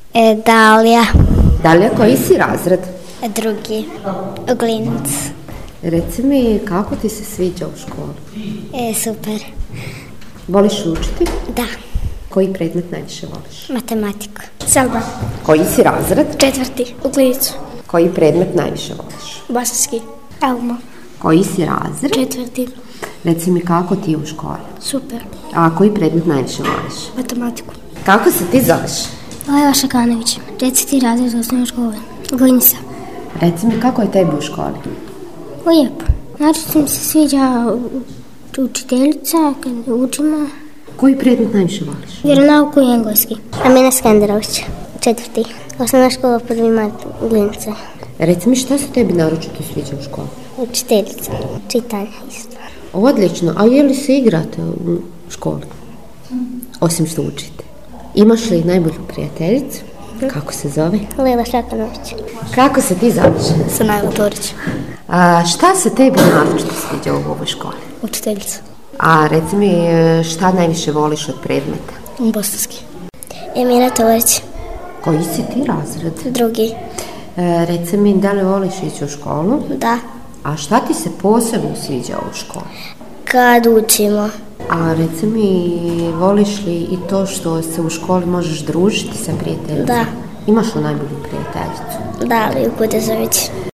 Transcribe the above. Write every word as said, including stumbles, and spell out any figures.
E, Dalija. Dalija, koji si razred? E, drugi. U Glinac. Reci mi, kako ti se sviđa u školi? E, super. Voliš učiti? Da. Koji predmet najviše voliš? Matematiku. Selba. Koji si razred? Četvrti. U Glinicu. Koji predmet najviše voliš? Bosanski. Elma. Koji si razred? Četvrti. Reci mi, kako ti je u školi? Super. A koji predmet najviše voliš? Matematiku. Kako se ti zoveš? Leva Šakanović. Četvrti razred osnovne škole. Glinica. Reci mi, kako je tebi u školi? Lijepo. Znači mi se sviđa učiteljica kad učimo. Koji predmet najviše voliš? Vjeronauku i engleski. Amina Skenderović. Četvrti. Osnovna škola prvi mart Glinice. Reci mi, šta se tebi naročito sviđa u školi? Učiteljica. Čitanje isto. Odlično, a je li se igrate u školi? Osim što učite. Imaš li najbolju prijateljicu? Kako se zove? Lila Šakanović. Kako se ti zoveš? Sanajla Torić. A šta se tebi naročito sviđa u ovoj školi? Učiteljica. A reci mi, šta najviše voliš od predmeta? Bosanski. Emira Torić. Koji si ti razred? Drugi. E, reci mi, da li voliš ići u školu? Da. A šta ti se posebno sviđa u školi? Kad učimo. A reci mi, voliš li i to što se u školi možeš družiti sa prijateljicama? Da. Imaš li najbolju prijateljicu? Da, Liju Kudezović.